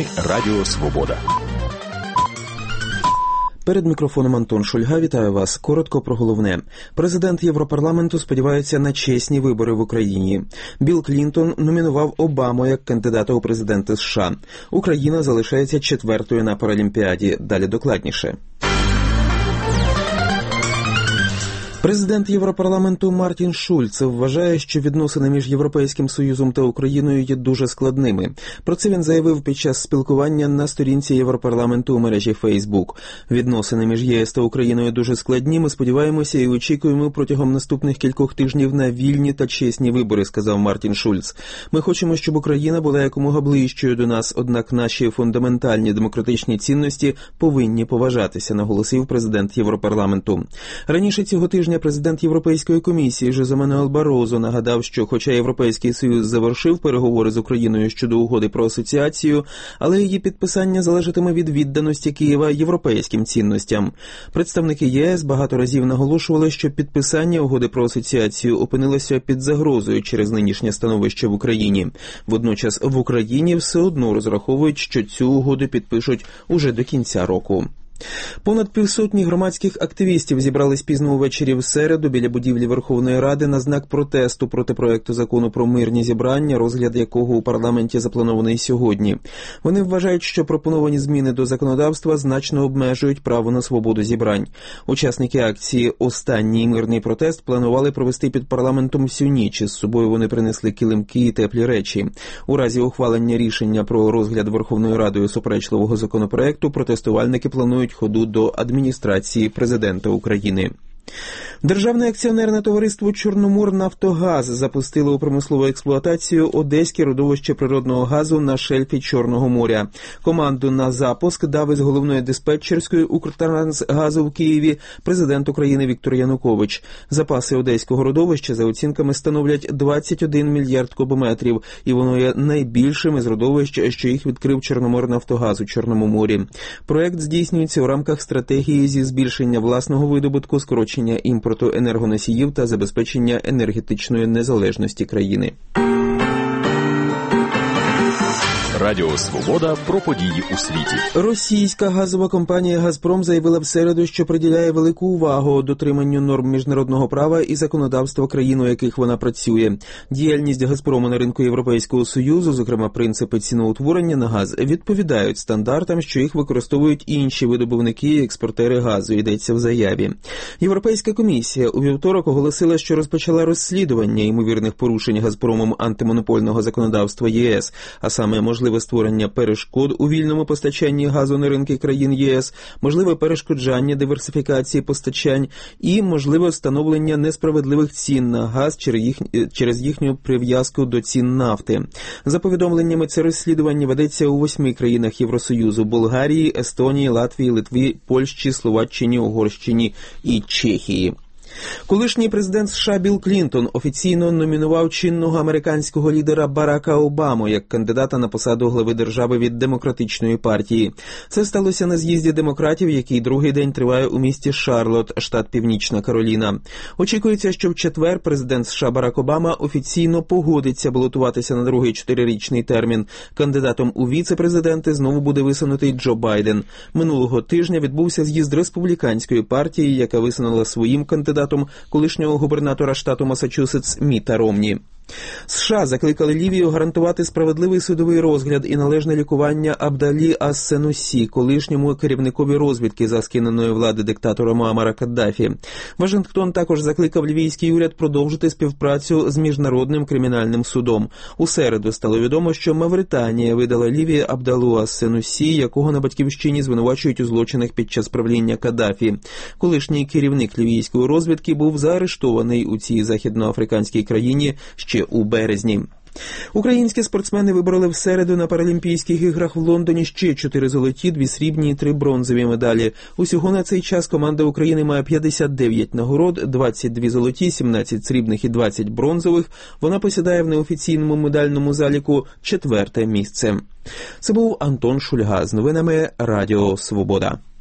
Новини Радіо Свобода. Перед мікрофоном Антон Шульга. Вітаю вас. Коротко про головне. Президент Європарламенту сподівається на чесні вибори в Україні. Білл Клінтон номінував Обаму як кандидата у президенти США. Україна залишається 4-ю на Паралімпіаді. Далі докладніше. Президент Європарламенту Мартін Шульц вважає, що відносини між Європейським Союзом та Україною є дуже складними. Про це він заявив під час спілкування на сторінці Європарламенту у мережі Facebook. Відносини між ЄС та Україною дуже складні, ми сподіваємося і очікуємо протягом наступних кількох тижнів на вільні та чесні вибори, сказав Мартін Шульц. Ми хочемо, щоб Україна була якомога ближчою до нас, однак наші фундаментальні демократичні цінності повинні поважатися, наголосив президент Європарламенту. Раніше цього тижня президент Європейської комісії Жозе Мануель Барозо нагадав, що хоча Європейський Союз завершив переговори з Україною щодо угоди про асоціацію, але її підписання залежатиме від відданості Києва європейським цінностям. Представники ЄС багато разів наголошували, що підписання угоди про асоціацію опинилося під загрозою через нинішнє становище в Україні. Водночас в Україні все одно розраховують, що цю угоду підпишуть уже до кінця року. Понад півсотні громадських активістів зібрались пізно увечері в середу біля будівлі Верховної Ради на знак протесту проти проекту закону про мирні зібрання, розгляд якого у парламенті запланований сьогодні. Вони вважають, що пропоновані зміни до законодавства значно обмежують право на свободу зібрань. Учасники акції «Останній мирний протест» планували провести під парламентом всю ніч. Із собою вони принесли килимки і теплі речі. У разі ухвалення рішення про розгляд Верховною Радою суперечливого законопроекту протестувальники планують ходу до адміністрації президента України. Державне акціонерне товариство «Чорноморнафтогаз» запустило у промислову експлуатацію одеське родовище природного газу на шельфі Чорного моря. Команду на запуск дав із головної диспетчерської «Укртрансгазу» в Києві президент України Віктор Янукович. Запаси одеського родовища, за оцінками, становлять 21 мільярд кубометрів, і воно є найбільшим із родовищ, що їх відкрив «Чорноморнафтогаз» у Чорному морі. Проект здійснюється у рамках стратегії зі збільшення власного видобутку, скорочення імпорту енергоносіїв та забезпечення енергетичної незалежності країни. Радіо Свобода про події у світі. Російська газова компанія «Газпром» заявила в середу, що приділяє велику увагу дотриманню норм міжнародного права і законодавства країн, у яких вона працює. Діяльність «Газпрому» на ринку Європейського Союзу, зокрема принципи ціноутворення на газ, відповідають стандартам, що їх використовують інші видобувники і експортери газу, йдеться в заяві. Європейська комісія у вівторок оголосила, що розпочала розслідування ймовірних порушень «Газпромом» антимонопольного законодавства ЄС, а саме можливе створення перешкод у вільному постачанні газу на ринки країн ЄС, можливе перешкоджання диверсифікації постачань і можливе встановлення несправедливих цін на газ через їхню прив'язку до цін нафти. За повідомленнями, це розслідування ведеться у 8 країнах Євросоюзу – Болгарії, Естонії, Латвії, Литві, Польщі, Словаччині, Угорщині і Чехії. Колишній президент США Білл Клінтон офіційно номінував чинного американського лідера Барака Обаму як кандидата на посаду глави держави від Демократичної партії. Це сталося на з'їзді демократів, який другий день триває у місті Шарлотт, штат Північна Кароліна. Очікується, що в четвер президент США Барак Обама офіційно погодиться балотуватися на другий 4-річний термін. Кандидатом у віце-президенти знову буде висунутий Джо Байден. Минулого тижня відбувся з'їзд республіканської партії, яка висунула своїм кандидатом колишнього губернатора штату Масачусетс Міта Ромні. США закликали Лівію гарантувати справедливий судовий розгляд і належне лікування Абдалі ас-Сенусі, колишньому керівникові розвідки за скиненої влади диктатора Муаммара Каддафі. Вашингтон також закликав лівійський уряд продовжити співпрацю з Міжнародним кримінальним судом. У середу стало відомо, що Мавританія видала Лівії Абдалу ас-Сенусі, якого на батьківщині звинувачують у злочинах під час правління Каддафі. Колишній керівник лівійської розвідки був заарештований у цій західноафриканській країні ще у березні. Українські спортсмени вибороли в середу на Паралімпійських іграх в Лондоні ще 4 золоті, 2 срібні і 3 бронзові медалі. Усього на цей час команда України має 59 нагород, 22 золоті, 17 срібних і 20 бронзових. Вона посідає в неофіційному медальному заліку 4-те місце. Це був Антон Шульга з новинами Радіо Свобода.